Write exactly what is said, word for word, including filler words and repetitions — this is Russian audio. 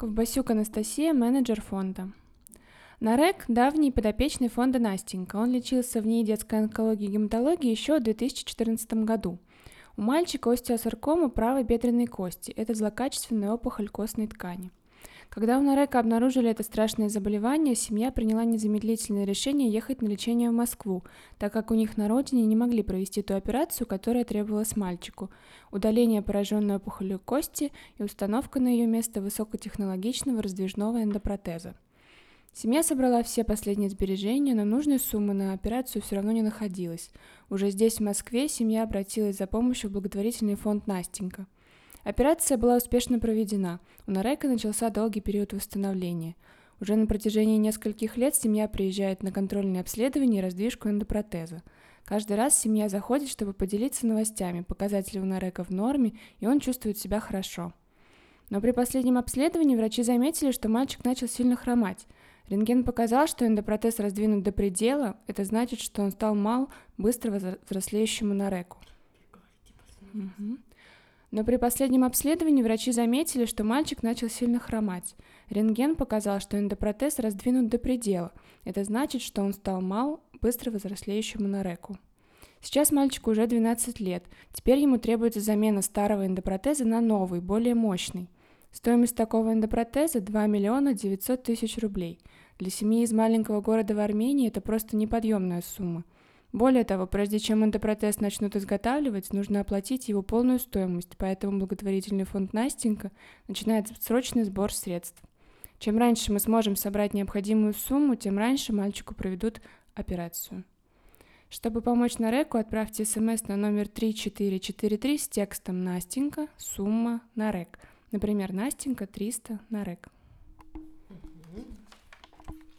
Ковбасюк Анастасия, менеджер фонда. Нарек – давний подопечный фонда Настенька. Он лечился в НИИ детской онкологии и гематологии еще в две тысячи четырнадцатом году. У мальчика остеосаркома правой бедренной кости. Это злокачественная опухоль костной ткани. Когда у Нарека обнаружили это страшное заболевание, семья приняла незамедлительное решение ехать на лечение в Москву, так как у них на родине не могли провести ту операцию, которая требовалась мальчику – удаление пораженной опухолью кости и установка на ее место высокотехнологичного раздвижного эндопротеза. Семья собрала все последние сбережения, но нужной суммы на операцию все равно не находилось. Уже здесь, в Москве, семья обратилась за помощью в благотворительный фонд «Настенька». Операция была успешно проведена. У Нарека начался долгий период восстановления. Уже на протяжении нескольких лет семья приезжает на контрольные обследования и раздвижку эндопротеза. Каждый раз семья заходит, чтобы поделиться новостями. Показатели у Нарека в норме, и он чувствует себя хорошо. Но при последнем обследовании врачи заметили, что мальчик начал сильно хромать. Рентген показал, что эндопротез раздвинут до предела. Это значит, что он стал мал быстро взрослеющему Нареку. Угу. Но при последнем обследовании врачи заметили, что мальчик начал сильно хромать. Рентген показал, что эндопротез раздвинут до предела. Это значит, что он стал мал быстро взрослеющему Нареку. Сейчас мальчику уже двенадцать лет. Теперь ему требуется замена старого эндопротеза на новый, более мощный. Стоимость такого эндопротеза – два миллиона девятьсот тысяч рублей. Для семьи из маленького города в Армении это просто неподъемная сумма. Более того, прежде чем эндопротез начнут изготавливать, нужно оплатить его полную стоимость, поэтому благотворительный фонд «Настенька» начинает срочный сбор средств. Чем раньше мы сможем собрать необходимую сумму, тем раньше мальчику проведут операцию. Чтобы помочь Нареку, отправьте смс на номер три четыре четыре три с текстом «Настенька», сумма «Нарек». Например, «Настенька» триста «Нарек».